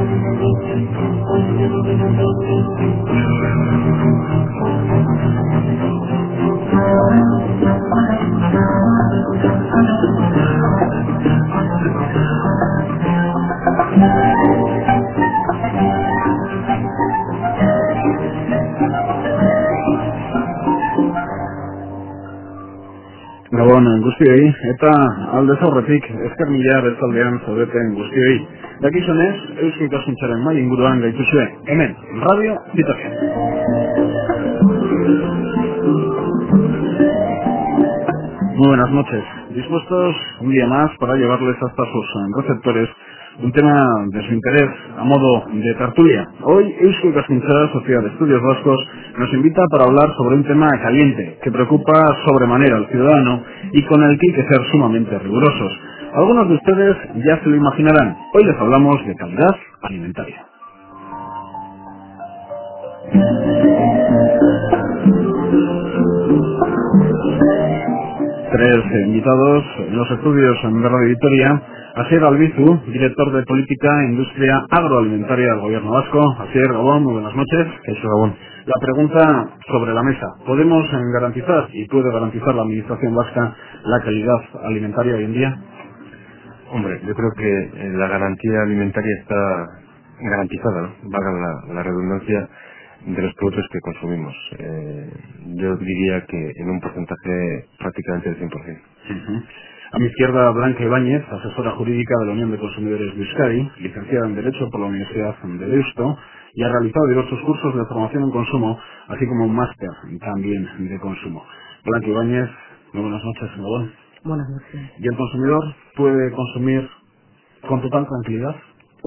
Gabon guztioi, eta aldez aurretik esker mila bertzaldean zaudeten guztioi. Dakizunez, Eusko Ikaskuntzaren mahai inguruan gaituzue, hemen, Radio Vitoria. Muy buenas noches. Dispuestos un día más para llevarles hasta sus receptores un tema de su interés a modo de tertulia. Hoy Eusko Ikaskuntza, Sociedad de Estudios Vascos, nos invita para hablar sobre un tema caliente que preocupa sobremanera al ciudadano y con el que hay que ser sumamente rigurosos. Algunos de ustedes ya se lo imaginarán. Hoy les hablamos de calidad alimentaria. Tres invitados en los estudios de Radio Vitoria: Asier Albizu, director de Política e Industria Agroalimentaria del Gobierno Vasco. Asier, Gabón, muy buenas noches. Eso, Gabón. La pregunta sobre la mesa: ¿podemos garantizar y puede garantizar la Administración vasca la calidad alimentaria hoy en día? Hombre, yo creo que la garantía alimentaria está garantizada, ¿no? Valga la redundancia, de los productos que consumimos. Yo diría que en un porcentaje prácticamente del 100%. A mi izquierda, Blanca Ibáñez, asesora jurídica de la Unión de Consumidores de Euskadi, licenciada en Derecho por la Universidad de Deusto, y ha realizado diversos cursos de formación en consumo, así como un máster también de consumo. Blanca Ibáñez, muy buenas noches, Gabón. Buenas noches. ¿Y el consumidor puede consumir con total tranquilidad?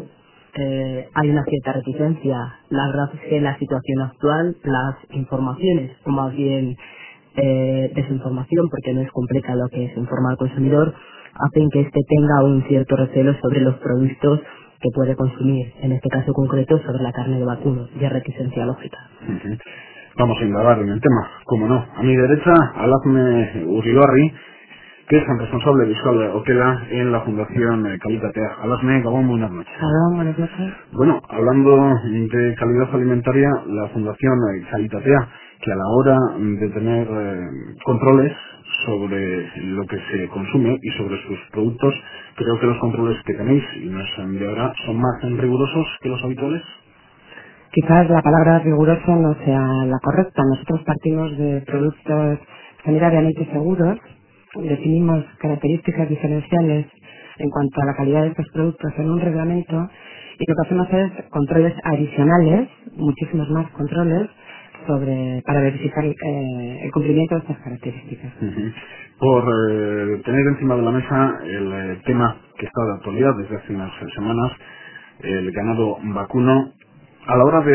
Hay una cierta reticencia. La verdad es que en la situación actual, las informaciones, o más bien desinformación, porque no es completa lo que se informa al consumidor, hacen que éste tenga un cierto recelo sobre los productos que puede consumir, en este caso concreto sobre la carne de vacuno, y es reticencia lógica. Vamos a indagar en el tema, como no. A mi derecha, Alazne Uribarri, que es el responsable de Euskal Okela en la Fundación Kalitatea. Alazne, Gabón, buenas noches. Hola, buenas noches. Bueno, hablando de calidad alimentaria, la Fundación Kalitatea, que a la hora de tener controles sobre lo que se consume y sobre sus productos, creo que los controles que tenéis, y nos de ahora, son más rigurosos que los habituales. Quizás la palabra riguroso no sea la correcta. Nosotros partimos de productos sanitariamente seguros, definimos características diferenciales en cuanto a la calidad de estos productos en un reglamento, y lo que hacemos es controles adicionales, muchísimos más controles, para verificar el cumplimiento de estas características. Por tener encima de la mesa el tema que está de actualidad desde hace unas semanas, el ganado vacuno. A la hora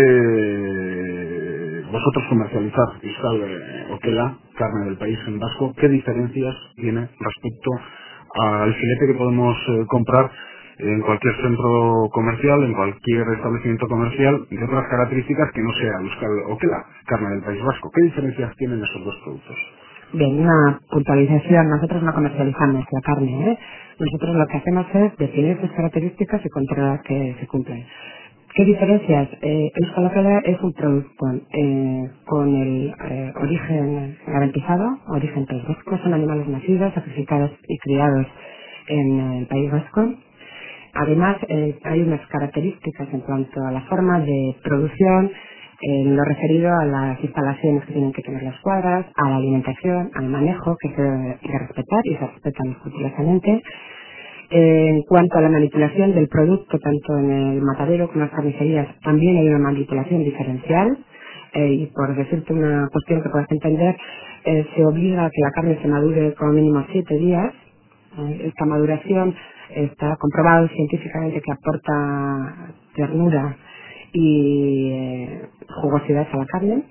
de vosotros comercializar Euskal Okela, carne del país en vasco, ¿qué diferencias tiene respecto al filete que podemos comprar en cualquier centro comercial, en cualquier establecimiento comercial, de otras características que no sea Euskal Okela, carne del país vasco? ¿Qué diferencias tienen esos dos productos? Bien, una puntualización. Nosotros no comercializamos la carne, ¿eh? Nosotros lo que hacemos es definir sus características y controlar que se cumplen. ¿Qué diferencias? Euskal Okela es un producto con el origen garantizado, origen país vasco. Son animales nacidos, sacrificados y criados en el País Vasco. Además, hay unas características en cuanto a la forma de producción, en lo referido a las instalaciones que tienen que tener las cuadras, a la alimentación, al manejo que se debe de respetar y se respetan escrupulosamente. En cuanto a la manipulación del producto, tanto en el matadero como en las carnicerías, también hay una manipulación diferencial. Y por decirte una cuestión que puedas entender, se obliga a que la carne se madure como mínimo 7 días. Esta maduración está comprobado científicamente que aporta ternura y jugosidad a la carne.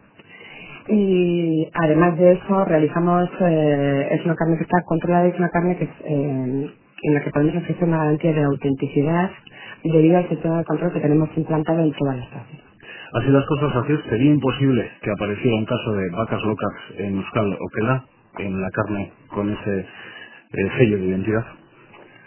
Y además de eso realizamos, es una carne que está controlada, es una carne que en la que podemos ofrecer una garantía de autenticidad debido al sistema de control que tenemos implantado en todas las fases. Así las cosas, así sería imposible que apareciera un caso de vacas locas en Euskal Okela, en la carne con ese sello de identidad.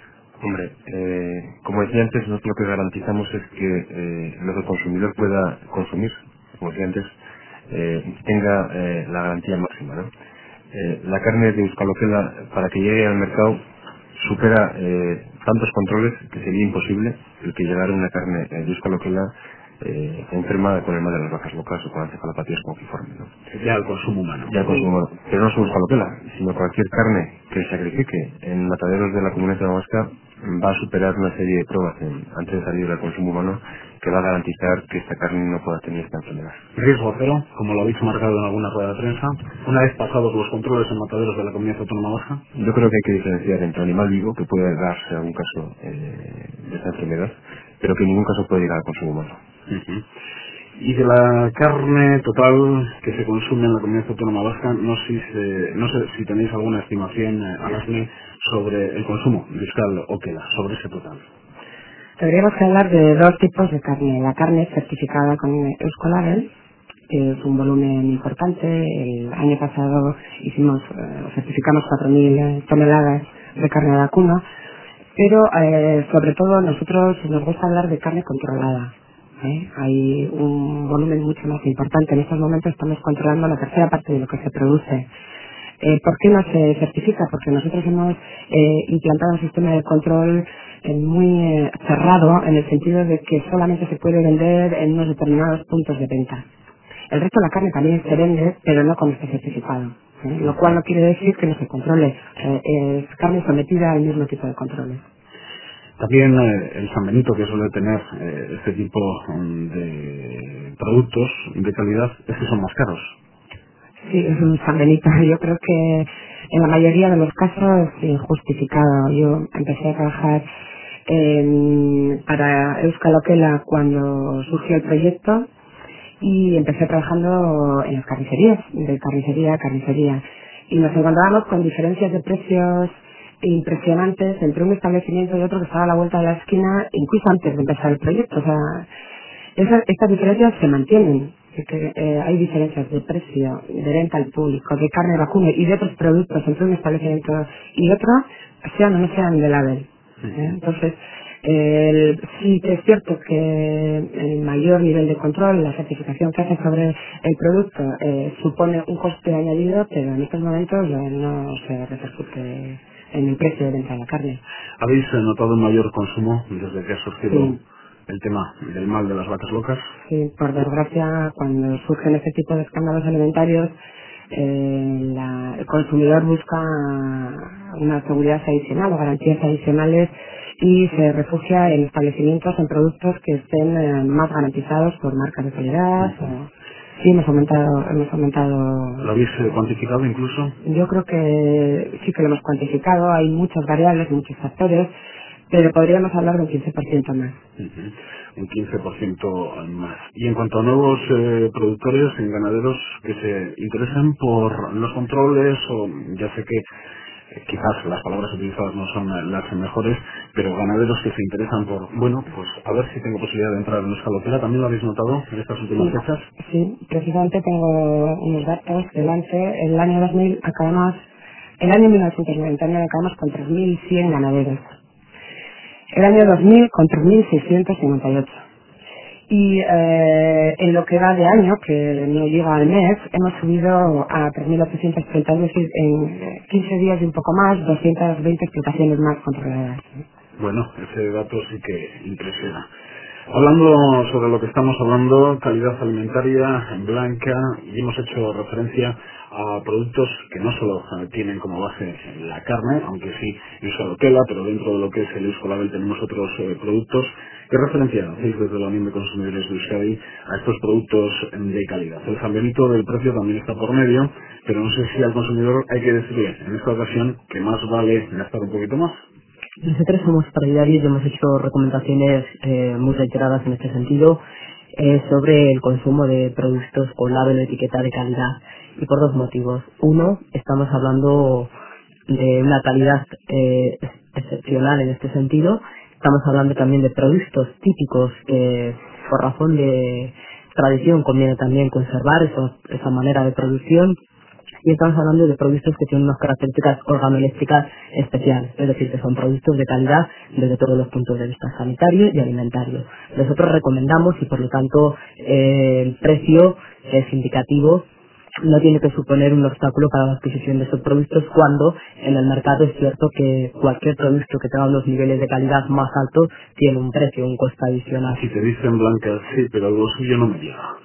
Hombre, como decía antes, nosotros lo que garantizamos es que lo que el consumidor pueda consumir, como decía antes, tenga la garantía máxima, ¿no? La carne de Euskaloquela, para que llegue al mercado, supera tantos controles que sería imposible el que llegara una carne de Euskaloquela enferma con el mal de las vacas locas o con encefalopatías confiformes, ¿no? Ya el consumo humano. Ya el consumo humano. Pero no solo Euskaloquela, sino cualquier carne que se sacrifique en mataderos de la Comunidad de Vasca va a superar una serie de pruebas antes de salir al consumo humano que va a garantizar que esta carne no pueda tener esta enfermedad. Riesgo cero, como lo habéis marcado en alguna rueda de prensa, una vez pasados los controles en mataderos de la Comunidad Autónoma Vasca. Yo creo que hay que diferenciar entre animal vivo, que puede darse algún caso de esta enfermedad, pero que en ningún caso puede llegar al consumo humano. Ujú. Y de la carne total que se consume en la Comunidad Autónoma Vasca, no sé si tenéis alguna estimación, Alasne, sobre el consumo de Euskaloquela, sobre ese total. Tendríamos que hablar de dos tipos de carne. La carne certificada con Euskolabel, que es un volumen importante. El año pasado certificamos 4.000 toneladas de carne de vacuno, pero sobre todo nosotros nos gusta hablar de carne controlada. Hay un volumen mucho más importante. En estos momentos estamos controlando la tercera parte de lo que se produce. ¿Por qué no se certifica? Porque nosotros hemos implantado un sistema de control muy cerrado, en el sentido de que solamente se puede vender en unos determinados puntos de venta. El resto de la carne también se vende, pero no con este certificado. Lo cual no quiere decir que no se controle. Es carne sometida al mismo tipo de controles. También el San Benito, que suele tener este tipo de productos de calidad, es que son más caros. Sí, es un San Benito. Yo creo que en la mayoría de los casos es injustificado. Yo empecé a trabajar para Euskaloquela cuando surgió el proyecto y empecé trabajando en las carnicerías, de carnicería a carnicería. Y nos encontrábamos con diferencias de precios impresionantes entre un establecimiento y otro que estaba a la vuelta de la esquina, incluso antes de empezar el proyecto. O sea, estas diferencias se mantienen. Hay diferencias de precio, de venta al público, de carne de vacuno y de otros productos entre un establecimiento y otro, sean o no sean de label. Entonces, sí que es cierto que el mayor nivel de control, la certificación que hace sobre el producto, supone un coste añadido, pero en estos momentos no se repercute en el precio de venta de la carne. ¿Habéis notado un mayor consumo desde que ha surgido Sí. el tema del mal de las vacas locas? Sí, por desgracia, cuando surgen este tipo de escándalos alimentarios, el consumidor busca una seguridad adicional o garantías adicionales y se refugia en establecimientos, en productos que estén más garantizados por marcas de calidad. Sí, hemos aumentado. ¿Lo habéis cuantificado incluso? Yo creo que sí que lo hemos cuantificado. Hay muchas variables, muchos factores, pero podríamos hablar de un 15% más. Un 15% más. Y en cuanto a nuevos productores y ganaderos que se interesan por los controles, o ya sé que quizás las palabras utilizadas no son las mejores, pero ganaderos que se interesan por, bueno, pues a ver si tengo posibilidad de entrar en Euskaloquela, ¿también lo habéis notado en estas últimas fechas? Sí, precisamente tengo unos datos delante. El año 2000 acabamos, el año 1999 acabamos con 3.100 ganaderos. El año 2000 con 3.658. Y en lo que va de año, que no llega al mes, hemos subido a 3.830, es decir, en 15 días y un poco más, 220 explotaciones más controladas. Bueno, ese dato sí que impresiona. Hablando sobre lo que estamos hablando, calidad alimentaria blanca, y hemos hecho referencia a productos que no solo tienen como base la carne, aunque sí Euskaloquela, pero dentro de lo que es el Euskolabel tenemos otros productos. ¿Qué referencia hacéis desde la Unión de Consumidores de Euskadi a estos productos de calidad? El San Benito del precio también está por medio, pero no sé si al consumidor hay que decirle en esta ocasión que más vale gastar un poquito más. Nosotros somos partidarios y hemos hecho recomendaciones muy reiteradas en este sentido sobre el consumo de productos con label o etiqueta de calidad, y por dos motivos. Uno, estamos hablando de una calidad excepcional en este sentido. Estamos hablando también de productos típicos que por razón de tradición conviene también conservar esa manera de producción. y estamos hablando de productos que tienen unas características organoléctricas especiales, es decir, que son productos de calidad desde todos los puntos de vista sanitario y alimentario. Nosotros recomendamos y por lo tanto el precio es indicativo, no tiene que suponer un obstáculo para la adquisición de esos productos cuando en el mercado es cierto que cualquier producto que tenga unos niveles de calidad más altos tiene un precio, un coste adicional. Si te dicen Blanca, sí, pero el bolsillo no me llega.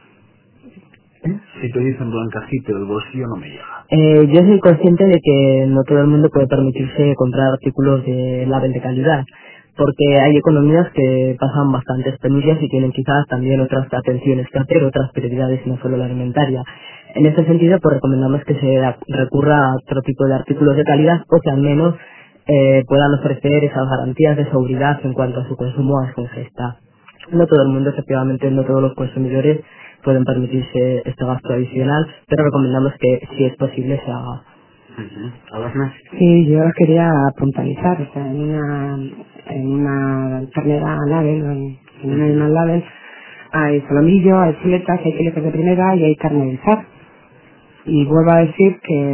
Si te dicen Blanca, sí, pero el bolsillo no me llega. Yo soy consciente de que no todo el mundo puede permitirse comprar artículos de label de calidad, porque hay economías que pasan bastantes penurias y tienen quizás también otras atenciones que hacer, otras prioridades, no solo la alimentaria. En ese sentido, pues recomendamos que se recurra a otro tipo de artículos de calidad o que al menos puedan ofrecer esas garantías de seguridad en cuanto a su consumo a su ingesta. No todo el mundo, efectivamente, no todos los consumidores pueden permitirse este gasto adicional, pero recomendamos que si es posible se haga. ¿Alasna? Sí, yo quería puntualizar, o sea, en una ternera label, en un animal label, hay solomillo, hay chuletas, hay filetes de primera y hay carne de zar. Y vuelvo a decir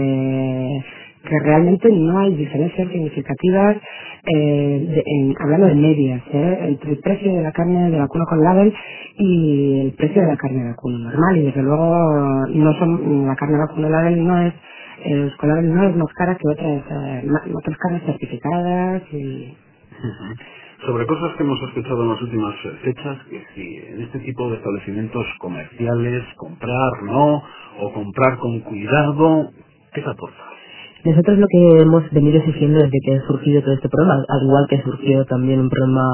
que realmente no hay diferencias significativas, hablando de medias, entre el precio de la carne de vacuno con label y el precio de la carne de vacuno normal. Y desde luego la carne de vacuno label no es, con label no es más cara que otras carnes certificadas y... Sobre cosas que hemos escuchado en las últimas fechas, que si en este tipo de establecimientos comerciales comprar no, o comprar con cuidado, ¿qué te aporta? Nosotros lo que hemos venido exigiendo desde que ha surgido todo este problema, al igual que surgió también un problema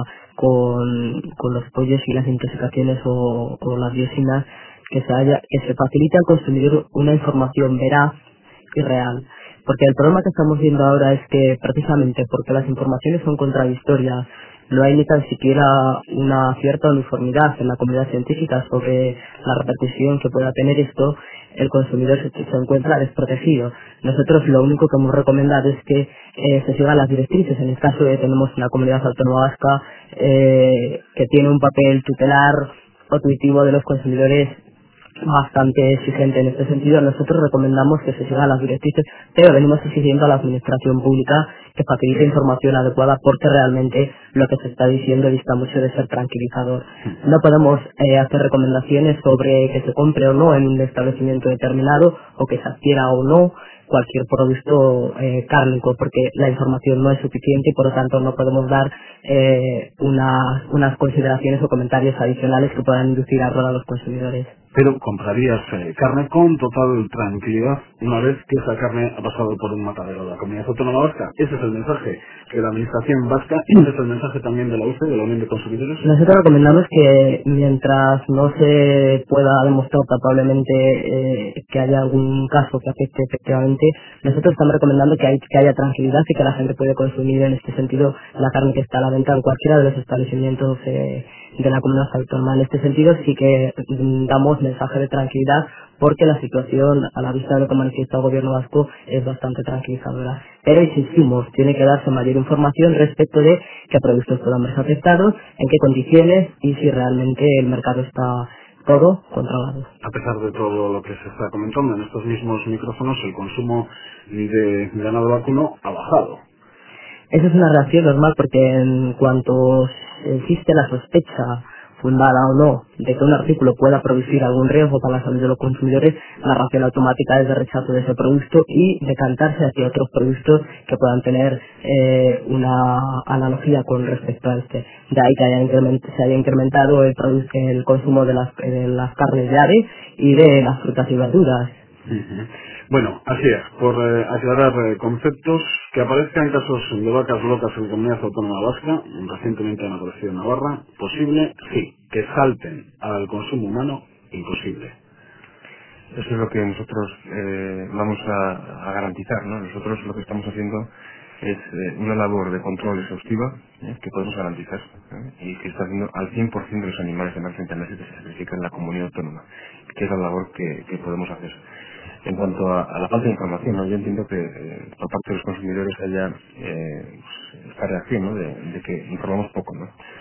con los pollos y las intoxicaciones o las dioxinas, que se facilite al consumidor una información veraz y real. Porque el problema que estamos viendo ahora es que precisamente porque las informaciones son contradictorias, no hay ni tan siquiera una cierta uniformidad en la comunidad científica sobre la repercusión que pueda tener esto, el consumidor se encuentra desprotegido. Nosotros lo único que hemos recomendado es que se sigan las directrices. En este caso tenemos una comunidad autónoma vasca que tiene un papel tutelar o tuitivo de los consumidores bastante exigente en este sentido. Nosotros recomendamos que se sigan las directrices, pero venimos exigiendo a la administración pública que facilite información adecuada porque realmente lo que se está diciendo dista mucho de ser tranquilizador. No podemos hacer recomendaciones sobre que se compre o no en un establecimiento determinado o que se adquiera o no cualquier producto cárnico porque la información no es suficiente y por lo tanto no podemos dar unas consideraciones o comentarios adicionales que puedan inducir a error a los consumidores. Pero comprarías carne con total tranquilidad una vez que esa carne ha pasado por un matadero de la Comunidad Autónoma Vasca. Ese es el mensaje de la Administración Vasca y ese es el mensaje también de la UCE, de la Unión de Consumidores. Nosotros recomendamos que mientras no se pueda demostrar palpablemente que haya algún caso que afecte efectivamente, nosotros estamos recomendando que haya tranquilidad y que la gente puede consumir en este sentido la carne que está a la venta en cualquiera de los establecimientos de la comunidad autónoma. En este sentido sí que damos mensaje de tranquilidad porque la situación, a la vista de lo que manifiesta el gobierno vasco, es bastante tranquilizadora. Pero insistimos, tiene que darse mayor información respecto de qué productos puedan verse afectados, en qué condiciones y si realmente el mercado está todo controlado. A pesar de todo lo que se está comentando en estos mismos micrófonos, el consumo de ganado vacuno ha bajado. Eso es una reacción normal porque en cuanto existe la sospecha, fundada o no, de que un artículo pueda producir algún riesgo para la salud de los consumidores, la reacción automática es de rechazo de ese producto y decantarse hacia otros productos que puedan tener una analogía con respecto a este. De ahí que se haya incrementado el consumo de las carnes de ave y de las frutas y verduras. Bueno, así es, por aclarar conceptos, que aparezcan casos de vacas locas en la Comunidad Autónoma Vasca, recientemente han aparecido en Navarra, posible, sí, que salten al consumo humano, imposible. Eso es lo que nosotros vamos a garantizar, ¿no? Nosotros lo que estamos haciendo es una labor de control exhaustiva que podemos garantizar y que está haciendo al 100% de los animales de marca internacional que se sacrifican en la comunidad autónoma, que es la labor que podemos hacer. En cuanto a la falta de información, ¿no? Yo entiendo que por parte de los consumidores haya esta reacción, ¿no? de que informamos poco, ¿no?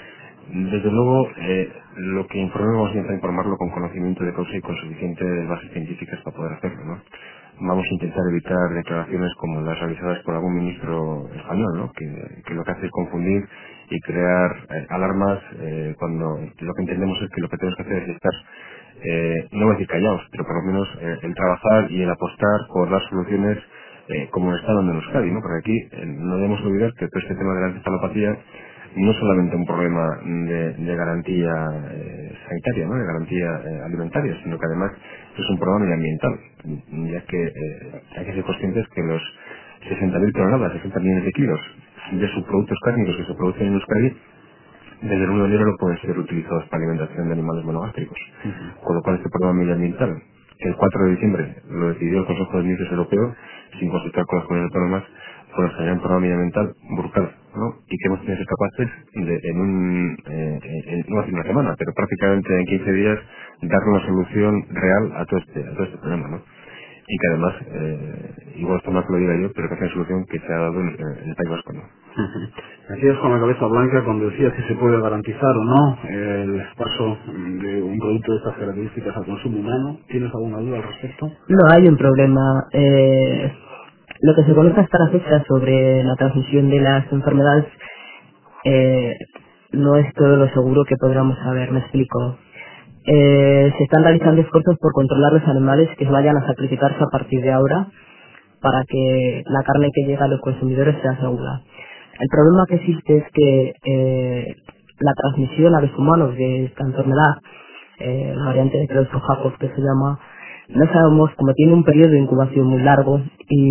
Desde luego, lo que informemos vamos a intentar informarlo con conocimiento de causa y con suficientes bases científicas para poder hacerlo, ¿no? Vamos a intentar evitar declaraciones como las realizadas por algún ministro español, ¿no? Que lo que hace es confundir y crear alarmas cuando lo que entendemos es que lo que tenemos que hacer es estar, no voy a decir callados, pero por lo menos el trabajar y el apostar por dar soluciones como está dando en Euskadi, ¿no? Porque aquí no debemos olvidar que todo este tema de la encefalopatía no es solamente un problema de garantía sanitaria, ¿no? De garantía alimentaria, sino que además es un problema medioambiental, ya que hay que ser conscientes que los 60.000 toneladas, 60 millones de kilos de subproductos cárnicos que se producen en Euskadi desde el 1 de enero no pueden ser utilizados para alimentación de animales monogástricos. Con lo cual este problema medioambiental, que el 4 de diciembre lo decidió el Consejo de Ministros Europeo, sin consultar con las comunidades autónomas, pues generar un problema medioambiental brutal, ¿no? Y que hemos tenido que ser capaces de, no hace una semana, pero prácticamente en 15 días, dar una solución real a todo este problema, ¿no? Y que además, igual esto más lo diga yo, pero que es una solución que se ha dado en el País Vasco, ¿no? Decías con la cabeza blanca cuando decías si se puede garantizar o no el paso de un producto de estas características al consumo humano. ¿Tienes alguna duda al respecto? No hay un problema. Lo que se conoce hasta la fecha sobre la transmisión de las enfermedades eh, no es todo lo seguro que podríamos saber, me explico. Se están realizando esfuerzos por controlar los animales que vayan a sacrificarse a partir de ahora para que la carne que llega a los consumidores sea segura. El problema que existe es que la transmisión a los humanos de esta enfermedad, la variante de Creutzfeldt-Jakob que se llama, no sabemos, como tiene un periodo de incubación muy largo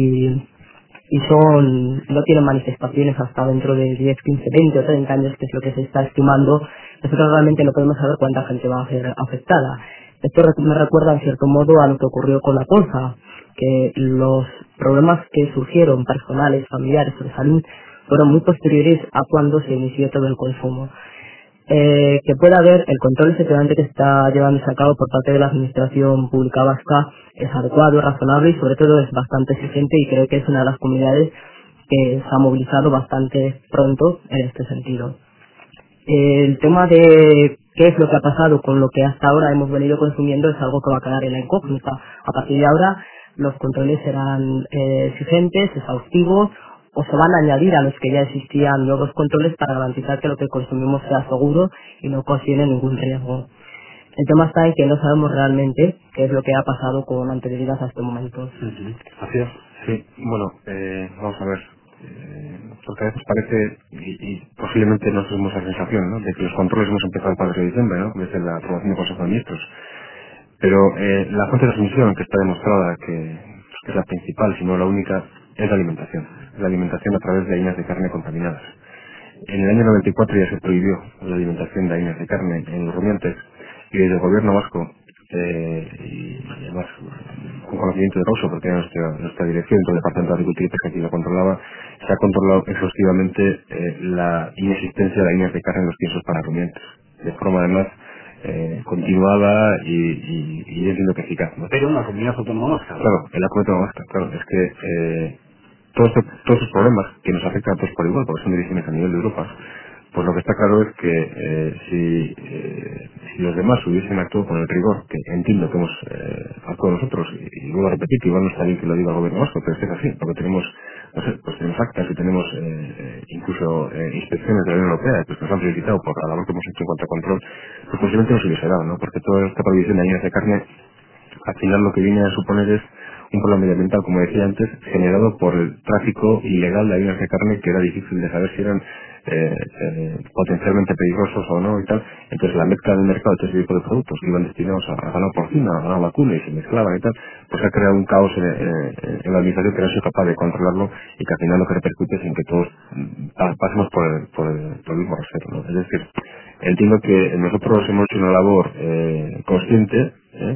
y no tienen manifestaciones hasta dentro de 10, 15, 20 o 30 años, que es lo que se está estimando, nosotros realmente no podemos saber cuánta gente va a ser afectada. Esto me recuerda en cierto modo a lo que ocurrió con la colza, que los problemas que surgieron personales, familiares o de salud fueron muy posteriores a cuando se inició todo el consumo. Que pueda haber el control efectivamente que está llevándose a cabo por parte de la Administración Pública Vasca es adecuado, razonable y sobre todo es bastante exigente, y creo que es una de las comunidades que se ha movilizado bastante pronto en este sentido. El tema de qué es lo que ha pasado con lo que hasta ahora hemos venido consumiendo es algo que va a quedar en la incógnita. A partir de ahora los controles serán exigentes, exhaustivos, o se van a añadir a los que ya existían nuevos controles para garantizar que lo que consumimos sea seguro y no ocasione ningún riesgo. El tema está en que no sabemos realmente qué es lo que ha pasado con anterioridad a este momento. Así es. Sí, bueno, vamos a ver. Porque a veces parece, y posiblemente nos tenemos esa sensación, ¿no? De que los controles hemos empezado el 4 de diciembre, ¿no? Desde la aprobación del Consejo de Ministros. Pero la fuente de transmisión que está demostrada, que es la principal, si no la única, es la alimentación. La alimentación a través de harinas de carne contaminadas. En el año 94 ya se prohibió la alimentación de harinas de carne en los rumiantes, y desde el gobierno vasco, y además con conocimiento de causa, porque era nuestra dirección, el Departamento de Agricultura y Pesca que lo controlaba, se ha controlado exhaustivamente la inexistencia de harinas de carne en los piensos para rumiantes, de forma además continuada y entiendo que eficaz, ¿no? Pero en la comunidad autónoma vasca. Claro, en la comunidad autónoma vasca, claro, es que todos esos problemas que nos afectan a todos por igual, porque son decisiones a nivel de Europa, pues lo que está claro es que si los demás hubiesen actuado con el rigor que entiendo que hemos actuado nosotros, y vuelvo a repetir que igual no está bien que lo diga el gobierno vasco, pero es que es así, porque tenemos, no sé, pues tenemos actas y tenemos incluso inspecciones de la Unión Europea que nos han solicitado por la labor que hemos hecho en cuanto a control, pues posiblemente no se hubiese dado, ¿no? Porque toda esta prohibición de harinas de carne al final lo que viene a suponer es un problema medioambiental, como decía antes, generado por el tráfico ilegal de harinas de carne, que era difícil de saber si eran potencialmente peligrosos o no y tal. Entonces la mezcla del mercado de este tipo de productos que iban destinados a ganado porcino, a ganado vacuno, y se mezclaban y tal, pues ha creado un caos en la administración que no ha sido capaz de controlarlo, y que al final lo que repercute es en que todos pasemos por el mismo rasero, ¿no? Es decir, entiendo que nosotros hemos hecho una labor consciente,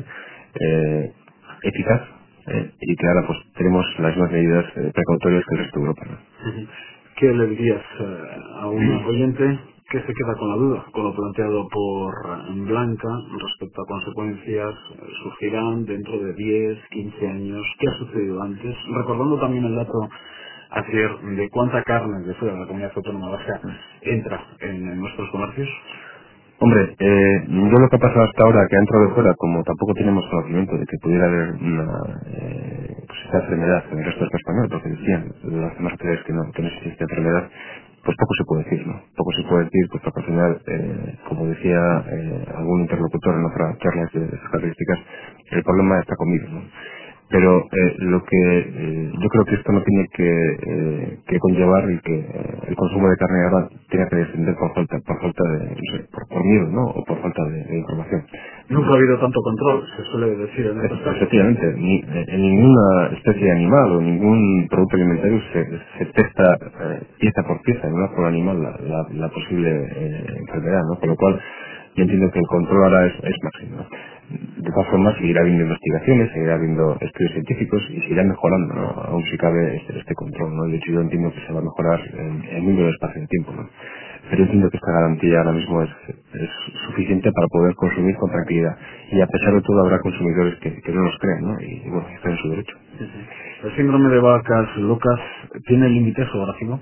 eficaz, y que ahora pues tenemos las mismas medidas precautorias que el resto de Europa, ¿no? ¿Qué le dirías a un oyente que se queda con la duda, con lo planteado por Blanca respecto a consecuencias surgirán dentro de 10, 15 años? ¿Qué ha sucedido antes? Recordando también el dato ayer de cuánta carne de fuera de la comunidad autónoma vasca entra en nuestros comercios. Hombre, yo lo que ha pasado hasta ahora, que ha entrado de fuera, como tampoco tenemos conocimiento de que pudiera haber pues esta enfermedad en el resto del español, porque decían las demás autoridades que no existe esta enfermedad, pues poco se puede decir, ¿no? Poco se puede decir, pues porque al final, como decía algún interlocutor en otra charla de esas características, el problema está conmigo, ¿no? Pero lo que yo creo que esto no tiene que conllevar el que el consumo de carne ahora tenga que descender por falta de, no sé, por miedo, ¿no? O por falta de información. Nunca ha habido tanto control, se suele decir en estos casos. Efectivamente, en ninguna especie animal o ningún producto alimentario se testa pieza por pieza en una forma animal la posible enfermedad, ¿no? Con lo cual yo entiendo que el control ahora es máximo, ¿no? De todas formas, seguirá habiendo investigaciones, seguirá habiendo estudios científicos y seguirá mejorando, ¿no? Aún si cabe este control, ¿no? De hecho, yo entiendo que se va a mejorar en muy breve espacio de tiempo, ¿no? Pero yo entiendo que esta garantía ahora mismo es suficiente para poder consumir con tranquilidad. Y a pesar de todo habrá consumidores que no los creen, ¿no? Y bueno, están en su derecho. ¿El síndrome de vacas locas tiene límite geográfico?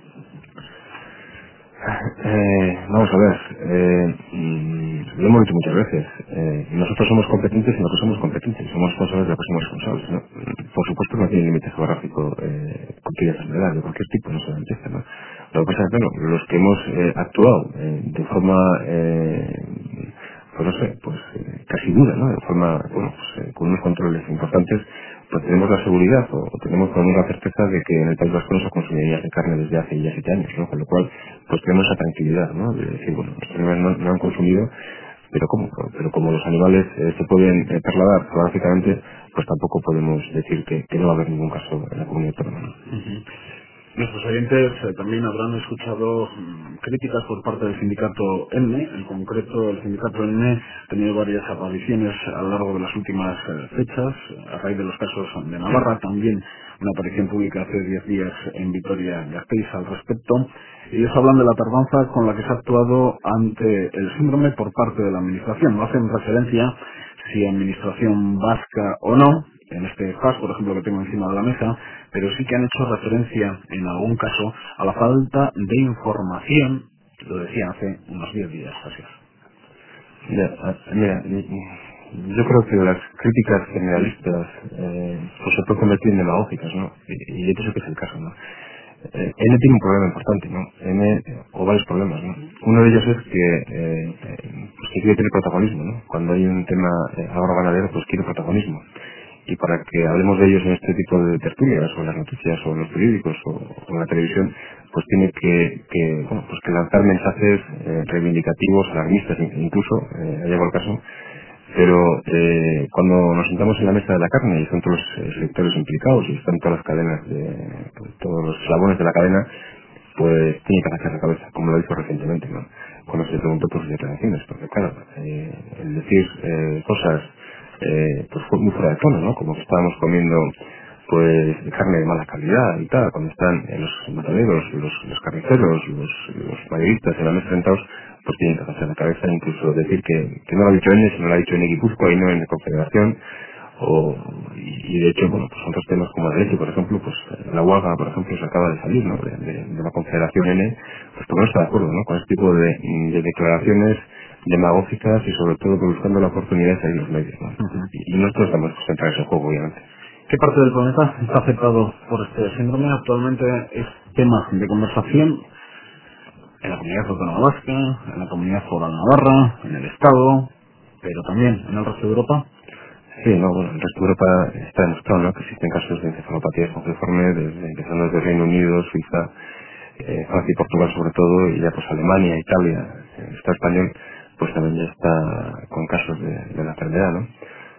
Vamos a ver, lo hemos dicho muchas veces, nosotros somos competentes en lo que somos competentes, somos responsables de lo que somos responsables, ¿no? Por supuesto que no tiene límite geográfico cualquier enfermedad de cualquier tipo, no solamente esta, ¿no? Lo que pasa es que, bueno, los que hemos actuado de forma pues no sé, pues casi dura, ¿no? De forma, bueno, pues con unos controles importantes, pues tenemos la seguridad o tenemos con una certeza de que en el País Vasco no se consumiría de carne desde hace ya 7 años, ¿no? Con lo cual, pues tenemos esa tranquilidad, ¿no? De decir, bueno, los animales no han consumido, pero ¿cómo? Pero como los animales se pueden trasladar geográficamente, pues tampoco podemos decir que no va a haber ningún caso en la comunidad autónoma, ¿no? Nuestros oyentes también habrán escuchado críticas por parte del sindicato ENME. En concreto, el sindicato ENME ha tenido varias apariciones a lo largo de las últimas fechas, a raíz de los casos de Navarra, también una aparición pública hace 10 días en Vitoria-Gasteiz al respecto. Ellos hablan de la tardanza con la que se ha actuado ante el síndrome por parte de la administración. No hacen referencia si administración vasca o no, en este caso, por ejemplo, que tengo encima de la mesa, pero sí que han hecho referencia, en algún caso, a la falta de información, lo decía hace unos 10 días, así es. Mira, yo creo que las críticas generalistas pues se pueden convertir en demagógicas, ¿no? Y yo pienso que es el caso, ¿no? N tiene un problema importante, ¿no? N, o varios problemas, ¿no? Uno de ellos es pues que quiere tener protagonismo, ¿no? Cuando hay un tema agroganadero, pues quiere protagonismo. Y para que hablemos de ellos en este tipo de tertulias, o en las noticias, o en los periódicos, o en la televisión, pues tiene bueno, pues que lanzar mensajes reivindicativos, alarmistas, incluso, ha llegado el caso, pero cuando nos sentamos en la mesa de la carne y están todos los sectores implicados y están todas las cadenas, pues, todos los eslabones de la cadena, pues tiene que agachar la cabeza, como lo hizo recientemente, ¿no? Cuando se le preguntó por sus declaraciones, porque claro, el decir cosas pues fue muy fuera de tono, ¿no? Como que estábamos comiendo pues carne de mala calidad y tal, cuando están los mataderos, los carniceros, los mayoristas en la mesa sentados, pues tienen que hacer la cabeza, incluso decir que no lo ha dicho N, sino lo ha dicho en Guipúzcoa y no en la Confederación, y de hecho, bueno, pues otros temas como la leche, por ejemplo, pues la huelga, por ejemplo, se acaba de salir, ¿no? De la Confederación N, pues porque no está de acuerdo, ¿no? Con este tipo de declaraciones demagógicas y sobre todo pues, buscando la oportunidad de salir los medios, ¿no? Y nosotros estamos centrados en ese juego, obviamente. ¿Qué parte del planeta está afectado por este síndrome? Actualmente es tema de conversación en la comunidad autónoma vasca, en la comunidad foral navarra, en el Estado, pero también en el resto de Europa. Sí, no, bueno, el resto de Europa está demostrado, ¿no? Que existen casos de encefalopatía espongiforme, empezando desde Reino Unido, Suiza, Francia y Portugal sobre todo, y ya pues Alemania, Italia, el Estado español, pues también ya está con casos de la enfermedad, ¿no?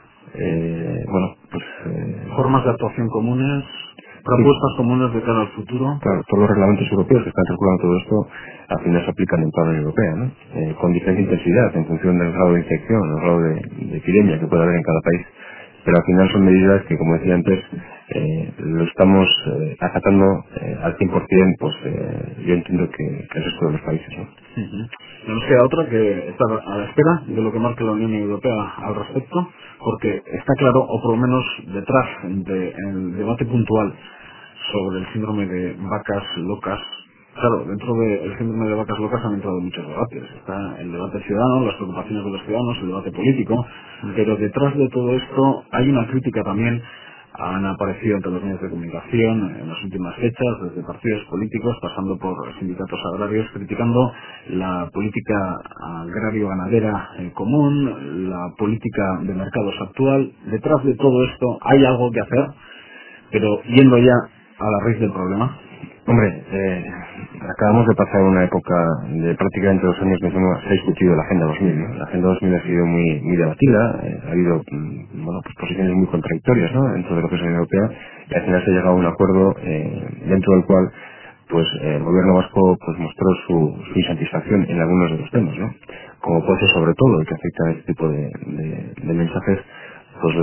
Bueno, pues... Formas de actuación comunes, propuestas comunes de cara al futuro. Claro, todos los reglamentos europeos que están circulando todo esto, al final se aplican en toda la Unión Europea, ¿no? Con diferente intensidad, en función del grado de infección, el grado de epidemia que pueda haber en cada país. Pero al final son medidas que, como decía antes, lo estamos acatando al 100%, pues yo entiendo que el resto de los países, ¿no? No nos queda otra que estar a la espera de lo que marque la Unión Europea al respecto, porque está claro, o por lo menos detrás del debate puntual sobre el síndrome de vacas locas, Claro, dentro del síndrome de vacas locas han entrado muchos debates. Está el debate ciudadano, las preocupaciones de los ciudadanos, el debate político, pero detrás de todo esto hay una crítica también. Han aparecido entre los medios de comunicación en las últimas fechas, desde partidos políticos, pasando por sindicatos agrarios, criticando la política agrario-ganadera común, la política de mercados actual. Detrás de todo esto hay algo que hacer, pero yendo ya a la raíz del problema. Hombre, acabamos de pasar una época de prácticamente 2 años que se ha discutido la Agenda 2000, ¿no? La Agenda 2000 ha sido muy debatida, ha habido pues posiciones muy contradictorias, ¿no?, dentro de lo que es la Unión Europea, y al final se ha llegado a un acuerdo dentro del cual pues el gobierno vasco pues mostró su insatisfacción en algunos de los temas, ¿no?, como puede ser sobre todo el que afecta a este tipo de mensajes, pues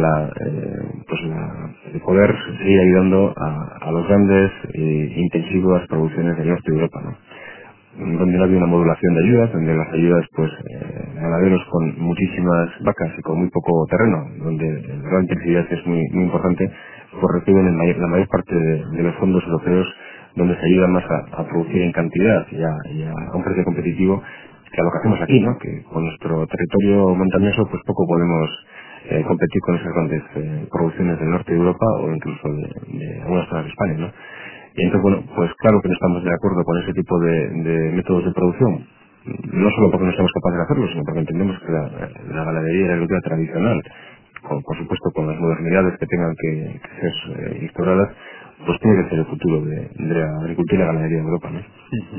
el poder seguir ayudando a los grandes intensivas producciones del norte de Europa, ¿no?, donde no había una modulación de ayudas, donde las ayudas, pues, ganaderos con muchísimas vacas y con muy poco terreno, donde el grado de intensidad es muy importante, pues reciben la mayor parte de los fondos europeos, donde se ayuda más a producir en cantidad y a un precio competitivo que a lo que hacemos aquí, ¿no?, que con nuestro territorio montañoso pues poco podemos competir con esas grandes producciones del norte de Europa o incluso de algunas zonas de España, ¿no? Y entonces, bueno, pues claro que no estamos de acuerdo con ese tipo de métodos de producción, no solo porque no somos capaces de hacerlo, sino porque entendemos que la ganadería y la agricultura tradicional, por supuesto con las modernidades que tengan que ser instauradas, pues tiene que ser el futuro de la agricultura y la ganadería en Europa, ¿no?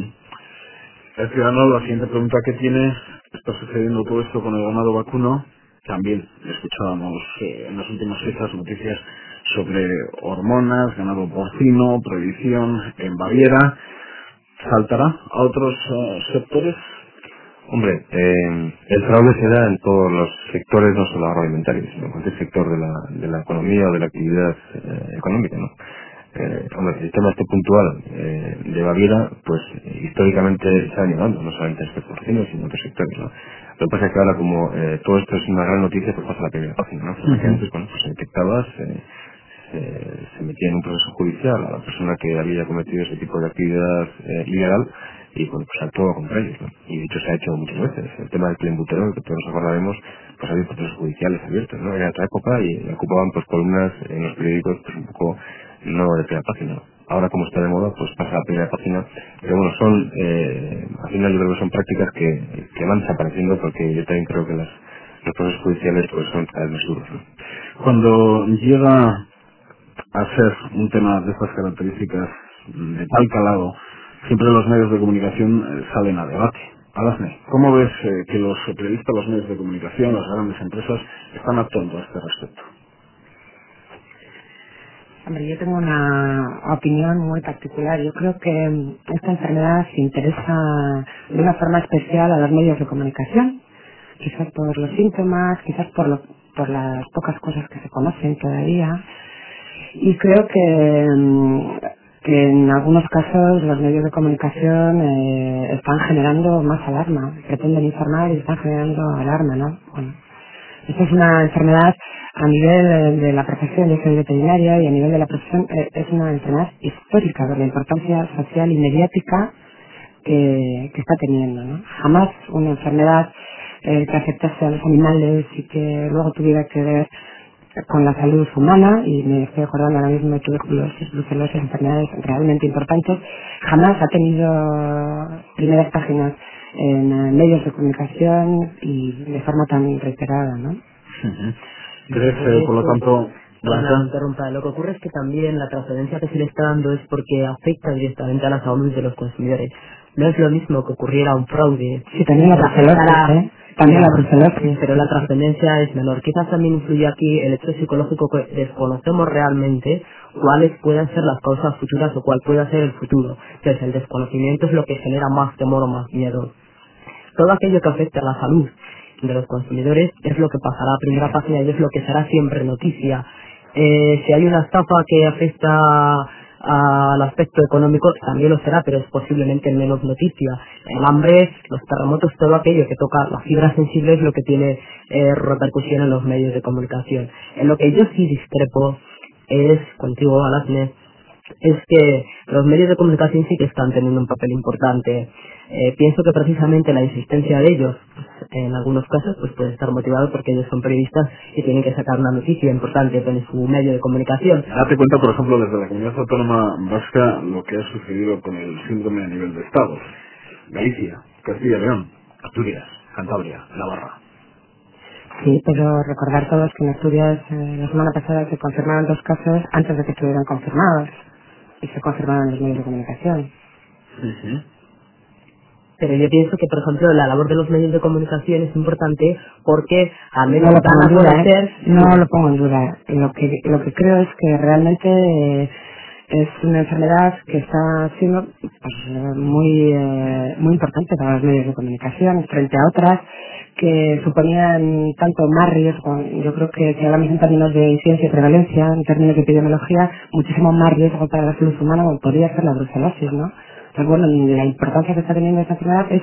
El ciudadano, la siguiente pregunta que tiene: está sucediendo todo esto con el ganado vacuno. También escuchábamos en las últimas fechas noticias sobre hormonas, ganado porcino, prohibición en Baviera. ¿Saltará a otros sectores? Hombre, el fraude se da en todos los sectores, no solo agroalimentarios, sino en cualquier sector de la economía o de la actividad económica, ¿no? Hombre, el tema este puntual de Baviera, pues históricamente se ha llevando, no solamente en este porcino, sino en otros sectores, ¿no? Lo que pasa es que ahora, como todo esto es una gran noticia, pues pasa a la primera página, ¿no? Porque antes, bueno, pues se detectaba, se metía en un proceso judicial a la persona que había cometido ese tipo de actividad ilegal, y bueno, pues actuó contra ellos, ¿no? Y de hecho se ha hecho muchas veces. El tema del clenbuterol, que todos nos acordaremos, pues había procesos judiciales abiertos, ¿no? Era otra época y ocupaban pues columnas en los periódicos, pues un poco no de primera página. Ahora, como está de moda, pues pasa a la primera página. Pero bueno, al final yo creo que son prácticas que van desapareciendo, porque yo también creo que los procesos judiciales pues son cada vez más duros, ¿no? Cuando llega a ser un tema de estas características, de tal calado, siempre los medios de comunicación salen a debate. Alasne, ¿cómo ves que los periodistas, los medios de comunicación, las grandes empresas están actuando a este respecto? Hombre, yo tengo una opinión muy particular. Yo creo que esta enfermedad se interesa de una forma especial a los medios de comunicación, quizás por los síntomas, quizás por las pocas cosas que se conocen todavía. Y creo que en algunos casos los medios de comunicación están generando más alarma, pretenden informar y están generando alarma, ¿no? Bueno, esta es una enfermedad a nivel de la profesión, yo soy veterinaria, y a nivel de la profesión es una enfermedad histórica por la importancia social y mediática que está teniendo, ¿no? Jamás una enfermedad que afectase a los animales y que luego tuviera que ver con la salud humana, y me estoy acordando ahora mismo de tuberculosis, brucelosis, enfermedades realmente importantes, jamás ha tenido primeras páginas en medios de comunicación y de forma tan reiterada, ¿no? ¿Crees, por lo tanto, Blanca? No interrumpa. Lo que ocurre es que también la trascendencia que se le está dando es porque afecta directamente a la salud de los consumidores. No es lo mismo que ocurriera un fraude. Sí, también la brucelosis, también la brucelosis. Pero la trascendencia es menor. Quizás también influye aquí el hecho psicológico, que desconocemos realmente cuáles puedan ser las causas futuras o cuál pueda ser el futuro. Entonces el desconocimiento es lo que genera más temor o más miedo. Todo aquello que afecta a la salud de los consumidores es lo que pasará a primera página y es lo que será siempre noticia. Si hay una estafa que afecta al aspecto económico, también lo será, pero es posiblemente menos noticia. El hambre, los terremotos, todo aquello que toca la fibra sensible es lo que tiene repercusión en los medios de comunicación. En lo que yo sí discrepo es contigo, Alasne, es que los medios de comunicación sí que están teniendo un papel importante. Pienso que precisamente la insistencia de ellos, pues, en algunos casos, pues puede estar motivado porque ellos son periodistas y tienen que sacar una noticia importante en su medio de comunicación. Date cuenta, por ejemplo, desde la Comunidad Autónoma Vasca, lo que ha sucedido con el síndrome a nivel de estados. Galicia, Castilla y León, Asturias, Cantabria, Navarra. Sí, pero recordar todos que en Asturias la semana pasada se confirmaron 2 casos antes de que estuvieran confirmados y se confirmaron en los medios de comunicación. Ujú. Pero yo pienso que, por ejemplo, la labor de los medios de comunicación es importante porque al No menos lo pongo dan en a duda, ¿eh? conocer. No lo pongo en duda. Lo que creo es que realmente es una enfermedad que está siendo pues, muy importante para los medios de comunicación frente a otras que suponían tanto más riesgo. Yo creo que si hablamos en términos de incidencia y prevalencia, en términos de epidemiología, muchísimo más riesgo para la salud humana como podría ser la brucelosis, ¿no? Pues bueno, la importancia que está teniendo esta enfermedad es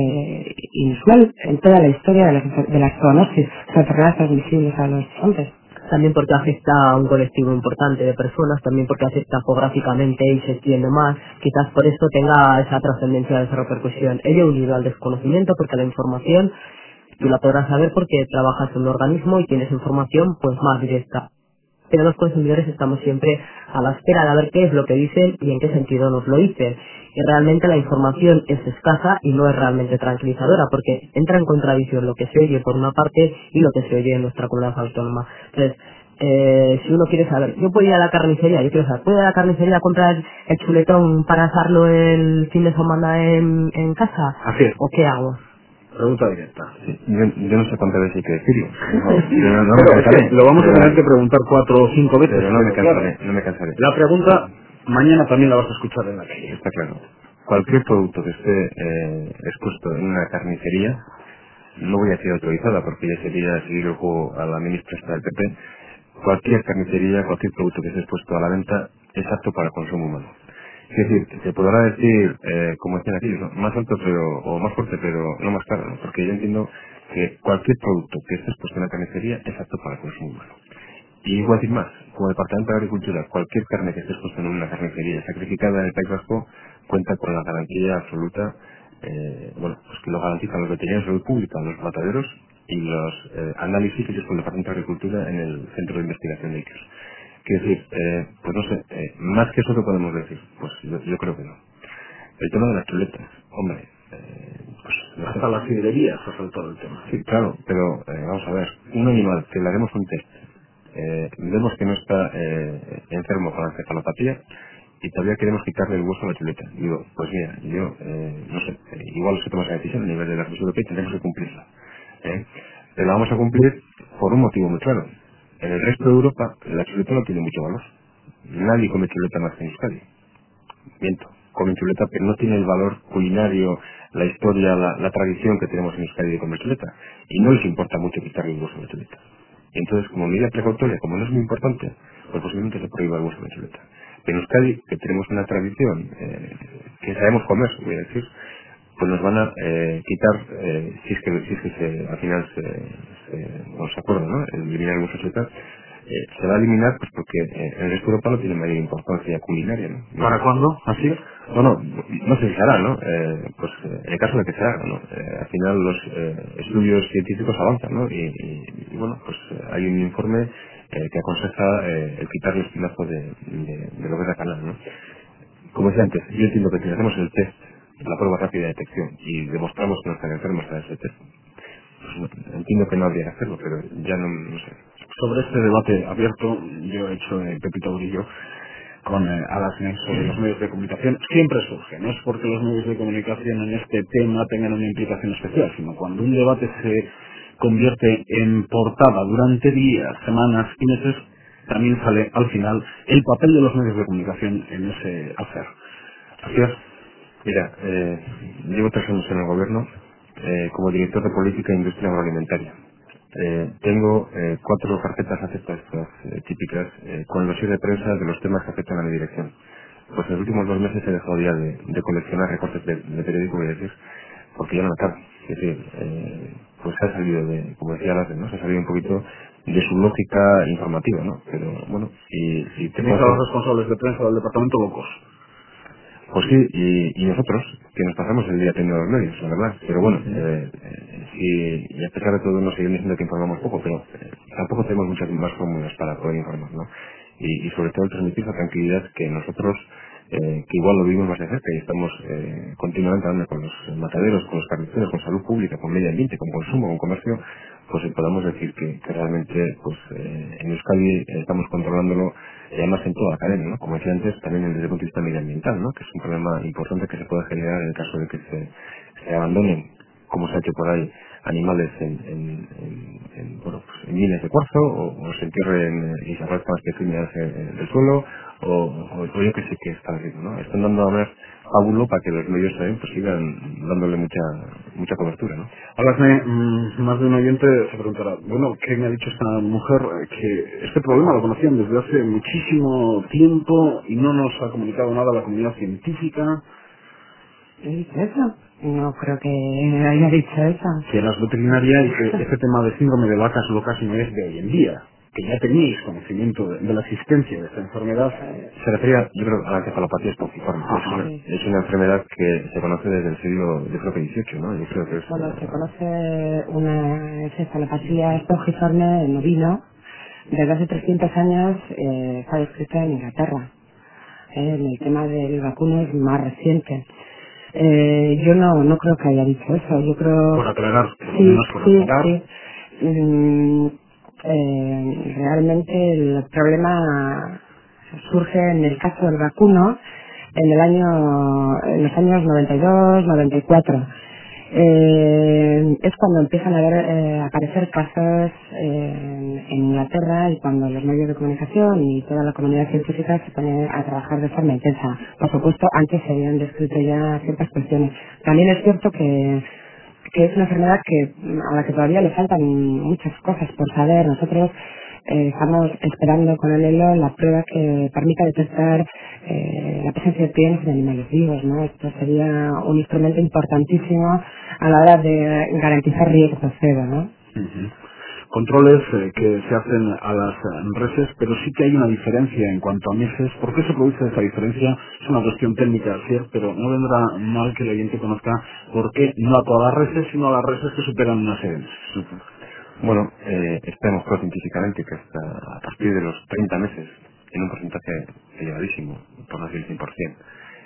inusual en toda la historia de las zoonosis, las enfermedades transmisibles a los hombres. También porque afecta a un colectivo importante de personas, también porque afecta geográficamente y se extiende más, quizás por eso tenga esa trascendencia, esa repercusión. Ello unido al desconocimiento, porque la información tú la podrás saber porque trabajas en un organismo y tienes información pues más directa. Pero los consumidores estamos siempre a la espera de ver qué es lo que dicen y en qué sentido nos lo dicen. Y realmente la información es escasa y no es realmente tranquilizadora porque entra en contradicción lo que se oye por una parte y lo que se oye en nuestra comunidad autónoma. Entonces, si uno quiere saber, yo puedo ir a la carnicería, yo quiero saber, ¿puedo ir a la carnicería a comprar el chuletón para asarlo el fin de semana en casa? Así es. ¿O qué hago? Pregunta directa. Sí, yo no sé cuántas veces hay que decirlo. No me Pero es cansaré. que lo vamos a Pero, tener que preguntar 4 o 5 veces. pero no me Claro, cansaré, no me cansaré. la pregunta mañana también la vas a escuchar en la calle. Está claro. Cualquier producto que esté expuesto en una carnicería, no voy a decir autorizada porque ya sería seguir el juego a la ministra esta del PP, cualquier carnicería, cualquier producto que esté expuesto a la venta es apto para el consumo humano. Es decir, se podrá decir, como decían aquí, ¿no? Más alto pero, o más fuerte pero no más caro, ¿no? Porque yo entiendo que cualquier producto que esté expuesto en la carnicería es apto para el consumo humano. Y voy a decir más, como Departamento de Agricultura, cualquier carne que esté expuesta en una carnicería sacrificada en el País Vasco cuenta con la garantía absoluta, bueno, pues que lo garantizan los veterinarios de salud pública, los mataderos y los análisis hechos por el Departamento de Agricultura en el Centro de Investigación de ICES. Quiero decir, pues no sé, más que eso que podemos decir, pues yo creo que no. El tema de las chuletas, hombre, pues no sé. Hasta las sidrerías ha saltado el tema. Sí, claro, pero vamos a ver, un animal que le haremos un test, vemos que no está enfermo con encefalopatía y todavía queremos quitarle el hueso a la chuleta. Digo, pues mira, yo, no sé, igual se toma esa decisión a nivel de la Comisión Europea y tendremos que cumplirla. Pero la vamos a cumplir por un motivo muy claro. En el resto de Europa la chuleta no tiene mucho valor. Nadie come chuleta más que en Euskadi. Miento, comen chuleta, pero no tiene el valor culinario, la historia, la tradición que tenemos en Euskadi de comer chuleta. Y no les importa mucho quitarle el hueso a la chuleta. Y entonces, como medida precautoria, como no es muy importante, pues posiblemente se prohíba el hueso a la chuleta. Pero en Euskadi, que tenemos una tradición, que sabemos comer, voy a decir, pues nos van a quitar, si es que al final no se acuerdan, ¿no? El eliminar el hueso a la chuleta, se va a eliminar pues porque en el resto de Europa no tiene mayor importancia culinaria, ¿no? ¿Para cuándo? ¿Así? Bueno, no sé si se hará, ¿no? Pues en el caso de que se haga, ¿no? Al final los estudios científicos avanzan, ¿no? Y bueno, pues hay un informe que aconseja el quitar el espinazo de lo que es la canal, ¿no? Como decía antes, yo entiendo que si hacemos el test, la prueba rápida de detección, y demostramos que no están enfermos a ese test, pues entiendo que no habría que hacerlo, pero ya no sé. Sobre este debate abierto, yo he hecho Pepito Grillo con Alasnes sobre los medios de comunicación. Siempre surge, no es porque los medios de comunicación en este tema tengan una implicación especial, sino cuando un debate se convierte en portada durante días, semanas y meses, también sale al final el papel de los medios de comunicación en ese hacer. Así es. Mira, llevo 3 años en el gobierno como director de política e industria agroalimentaria. Tengo 4 carpetas aceptas típicas con los de prensa de los temas que afectan a mi dirección. Pues en los últimos 2 meses he dejado ya de coleccionar recortes de periódico, voy a decir, porque ya no me acabo. Es decir, pues se ha salido de, como decía Lázaro, ¿no? Se ha salido un poquito de su lógica informativa, ¿no? Pero bueno, si te Tenéis a paso, los responsables de prensa del departamento locos. pues sí, y nosotros, que nos pasamos el día teniendo los medios, la verdad. Pero bueno, y a pesar de todo nos siguen diciendo que informamos poco, pero tampoco tenemos muchas más fórmulas para poder informar, ¿no? Y sobre todo transmitir la tranquilidad que nosotros, que igual lo vivimos más de cerca y estamos continuamente hablando con los mataderos, con los carniceros, con salud pública, con medio ambiente, con consumo, con comercio, pues podamos decir que realmente pues en Euskadi estamos controlándolo, además en toda la cadena, ¿no? Como decía antes, también desde el punto de vista medioambiental, ¿no? Que es un problema importante que se puede generar en el caso de que se abandonen, como se ha hecho por ahí, animales bueno, pues en minas de cuarzo, o se entierren y se aparezcan las pequeñas del suelo, o yo que sé qué está haciendo, ¿no? Están dando a ver pábulo para que los medios también pues sigan dándole mucha cobertura, ¿no? Háblame, más de un oyente se preguntará, bueno, ¿qué me ha dicho esta mujer? Que este problema lo conocían desde hace muchísimo tiempo y no nos ha comunicado nada a la comunidad científica. ¿He dicho eso? No creo que haya dicho eso. Que eras veterinaria y que este tema de síndrome de vacas locas no es de hoy en día, que ya teníais conocimiento de la existencia de esta enfermedad. Se refería, yo creo, a la encefalopatía espongiforme. Ajá. Es una enfermedad que se conoce desde el siglo, yo creo que XVIII, ¿no? Yo creo que es... Bueno, se conoce una encefalopatía espongiforme en ovino. Desde hace 300 años está descrita en Inglaterra. El tema del vacuno es más reciente. Yo no creo que haya dicho eso. Yo creo... Por aclarar, por lo Sí, menos por sí, aclarar. sí. Mm, realmente el problema surge en el caso del vacuno en los años 92, 94. Es cuando empiezan a aparecer casos en Inglaterra y cuando los medios de comunicación y toda la comunidad científica se ponen a trabajar de forma intensa. Por supuesto, antes se habían descrito ya ciertas cuestiones. También es cierto que es una enfermedad a la que todavía le faltan muchas cosas por saber. Nosotros estamos esperando con el hilo la prueba que permita detectar la presencia de piones en animales vivos, ¿no? Esto sería un instrumento importantísimo a la hora de garantizar riesgo cero, ¿no? Ujú. Controles que se hacen a las reses, pero sí que hay una diferencia en cuanto a meses. ¿Por qué se produce esa diferencia? Es una cuestión técnica, ¿cierto? Pero no vendrá mal que el oyente conozca por qué no a todas las reses, sino a las reses que superan una serie de meses. Bueno, está demostrado científicamente que hasta a partir de los 30 meses, en un porcentaje elevadísimo, por no decir el 100%,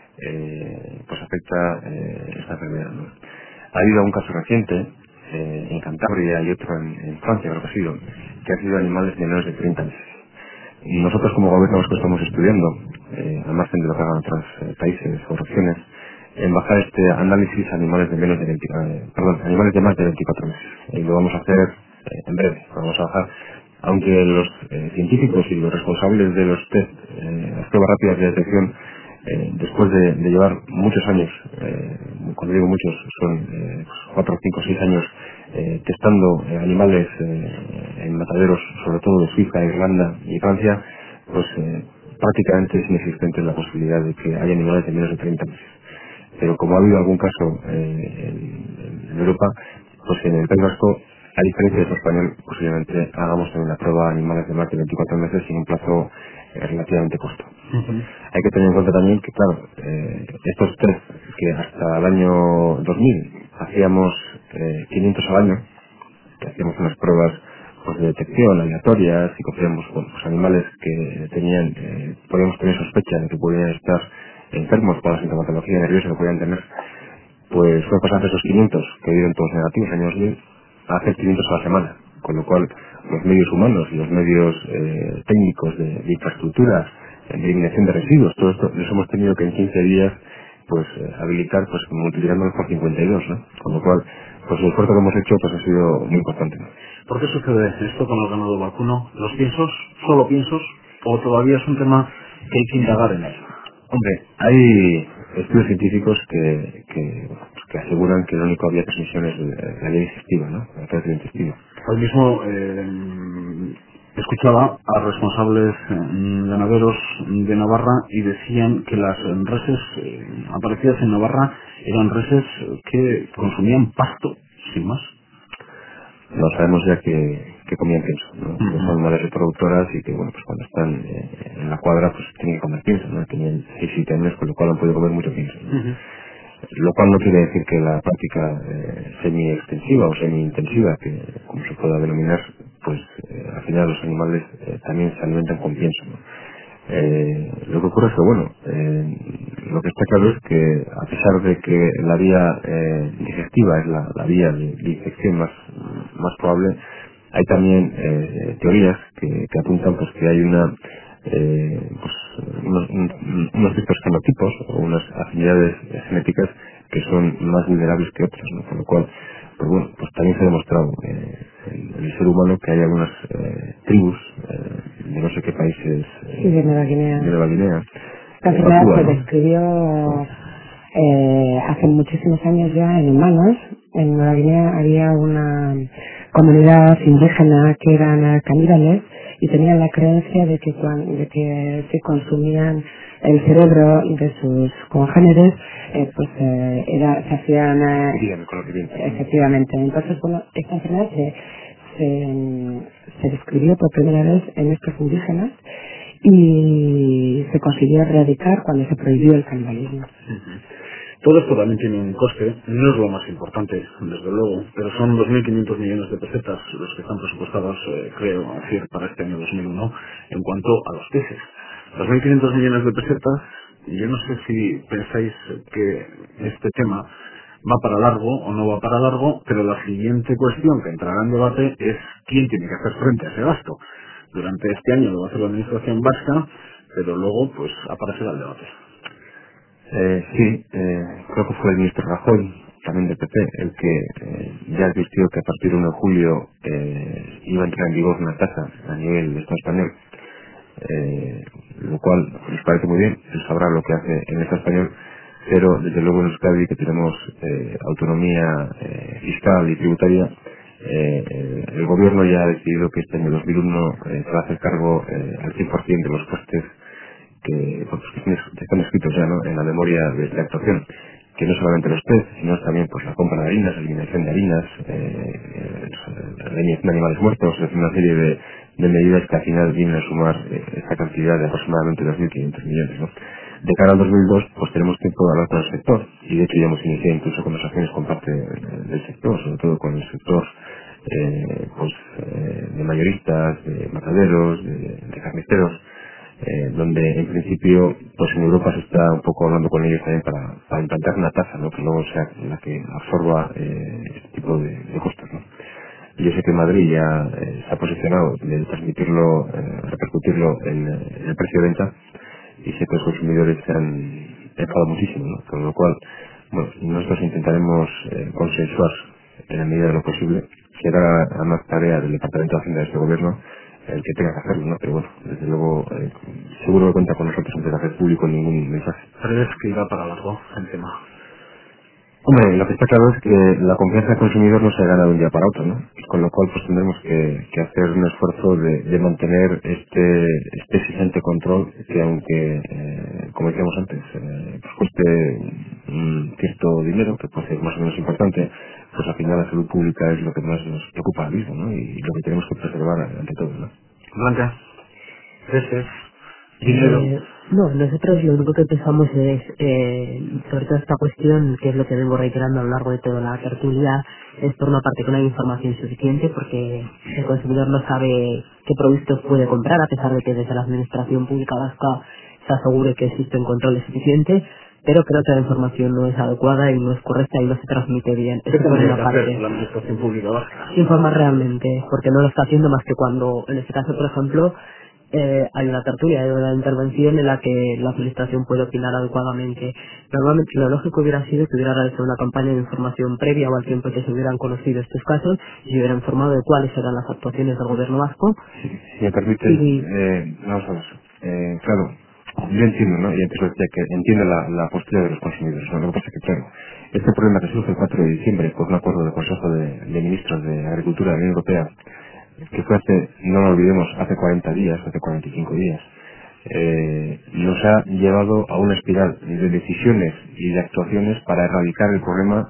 pues afecta esta enfermedad, ¿no? Ha habido un caso reciente en Cantabria y otro en Francia, creo que ha sido animales menores de 30 meses. Y nosotros como gobierno vasco estamos estudiando, al margen de lo que hagan otros países o regiones, en bajar este análisis a animales de menos de 20, animales de más de 24 meses. Y lo vamos a hacer en breve. Lo vamos a bajar, aunque los científicos y los responsables de los test, las pruebas rápidas de detección, después de llevar muchos años, cuando digo muchos, son 4, 5, 6 años testando animales en mataderos, sobre todo de Suiza, Irlanda y Francia, pues prácticamente es inexistente la posibilidad de que haya animales de menos de 30 meses. Pero como ha habido algún caso en Europa, pues en el País Vasco, a diferencia de español, posiblemente hagamos también la prueba a animales de más de 24 meses en un plazo relativamente corto. Hay que tener en cuenta también que, claro, estos test que hasta el año 2000 hacíamos 500 al año, que hacíamos unas pruebas pues, de detección aleatorias y cogíamos pues, animales que tenían, podíamos tener sospecha de que podían estar enfermos por la sintomatología nerviosa que podían tener, pues fue pasar de esos 500 que dieron todos negativos en el año 2000 a hacer 500 a la semana, con lo cual los medios humanos y los medios técnicos de infraestructura, de eliminación de residuos, todo esto les hemos tenido que en 15 días pues habilitar pues multiplicándolos por 52, ¿no? Con lo cual pues el esfuerzo que hemos hecho pues ha sido muy importante, ¿no? ¿Por qué sucede esto con el ganado vacuno? ¿Los piensos? ¿Solo piensos? ¿O todavía es un tema que hay que indagar en él? Hombre, hay estudios científicos que aseguran que la única vía de transmisión es la vía digestiva, ¿no? A través del intestino. Hoy mismo escuchaba a responsables ganaderos de Navarra y decían que las reses aparecidas en Navarra eran reses que consumían pasto, sin más. No sabemos ya qué que comían pienso, ¿no? Que son madres reproductoras y que, bueno, pues cuando están en la cuadra, pues tienen que comer pienso, ¿no? Tenían 6-7 años, con lo cual han podido comer mucho pienso, ¿no? Lo cual no quiere decir que la práctica semi-extensiva o semi-intensiva, que como se pueda denominar, pues al final los animales también se alimentan con pienso, ¿no? Lo que ocurre es que, bueno, lo que está claro es que a pesar de que la vía digestiva es la vía de infección más probable, hay también teorías que apuntan pues que hay unos ciertos fenotipos o unas afinidades genéticas que son más vulnerables que otras, ¿no? Con lo cual, pues bueno, pues también se ha demostrado en el ser humano que hay algunas tribus de no sé qué países de Nueva Guinea. de Nueva Guinea. La enfermedad Papúa, se ¿no? describió hace muchísimos años ya en humanos. En Nueva Guinea había una comunidad indígena que eran caníbales y tenían la creencia de que se consumían el cerebro de sus congéneres, se hacían Dígame con lo que viene. efectivamente. Entonces, bueno, esta enfermedad se describió por primera vez en estos indígenas y se consiguió erradicar cuando se prohibió el canibalismo. Todo esto también tiene un coste, no es lo más importante, desde luego, pero son 2.500 millones de pesetas los que están presupuestados, creo, decir, para este año 2001, en cuanto a los peces. 2.500 millones de pesetas, yo no sé si pensáis que este tema va para largo o no va para largo, pero la siguiente cuestión que entrará en debate es quién tiene que hacer frente a ese gasto. Durante este año lo va a hacer la administración vasca, pero luego pues aparecerá el debate. Sí, creo que fue el ministro Rajoy, también del PP, el que ya advirtió que a partir de 1 de julio iba a entrar en vigor una tasa a nivel del Estado español, lo cual nos parece muy bien, él sabrá lo que hace en el Estado español, pero desde luego en Euskadi, que tenemos autonomía fiscal y tributaria, el gobierno ya ha decidido que este año 2001 se va a hacer cargo al 100% de los costes que están escritos ya, ¿no?, en la memoria de actuación, que no solamente los test, sino también pues la compra de harinas, la eliminación de harinas, la eliminación de animales muertos, es una serie de medidas que al final vienen a sumar esta cantidad de aproximadamente 2.500 millones, ¿no? De cara al 2002, pues tenemos tiempo de hablar con el sector, y de hecho ya hemos iniciado incluso conversaciones con parte del sector, sobre todo con el sector de mayoristas, de mataderos, de carniceros, donde en principio pues en Europa se está un poco hablando con ellos también para implantar una tasa, ¿no?, que luego sea la que absorba este tipo de costos, ¿no? Yo sé que Madrid ya se ha posicionado de transmitirlo, repercutirlo en el precio de venta, y sé que los consumidores se han enfadado muchísimo, ¿no? Con lo cual, bueno, nosotros intentaremos consensuar en la medida de lo posible. Será además tarea del Departamento de Hacienda de este gobierno el que tenga que hacerlo, ¿no? Pero bueno, desde luego, seguro que cuenta con nosotros antes de hacer público ningún mensaje. ¿Crees que irá para largo el tema? Hombre, lo que está claro es que la confianza del consumidor no se gana de un día para otro, ¿no? Con lo cual pues tendremos que hacer un esfuerzo de mantener este exigente control que, aunque como decíamos antes, pues cueste un cierto dinero, que puede ser más o menos importante, pues al final la salud pública es lo que más nos preocupa ahora mismo, ¿no? Y lo que tenemos que preservar ante todo, ¿no? Blanca, peces, dinero. No, nosotros lo único que pensamos es, sobre todo esta cuestión, que es lo que vengo reiterando a lo largo de toda la tertulia, es por una parte que no hay información suficiente, porque el consumidor no sabe qué productos puede comprar, a pesar de que desde la administración pública vasca se asegure que existen controles suficientes, pero creo que la información no es adecuada y no es correcta y no se transmite bien. ¿Qué Eso por tendría una que hacer parte. la administración pública vasca? Informar realmente, porque no lo está haciendo más que cuando, en este caso, por ejemplo, hay una tertulia, hay una intervención en la que la administración puede opinar adecuadamente. Normalmente lo lógico hubiera sido que hubiera realizado una campaña de información previa o al tiempo que se hubieran conocido estos casos y se hubiera informado de cuáles eran las actuaciones del gobierno vasco. Si me permite, Y vamos a ver. Claro, yo entiendo, ¿no? Y antes lo decía, que entiendo la postura de los consumidores, ¿no? Lo que pasa es que, claro, este problema que surge el 4 de diciembre por un acuerdo del Consejo de Ministros de Agricultura de la Unión Europea, que fue hace, no lo olvidemos, hace 40 días, hace 45 días, nos ha llevado a una espiral de decisiones y de actuaciones para erradicar el problema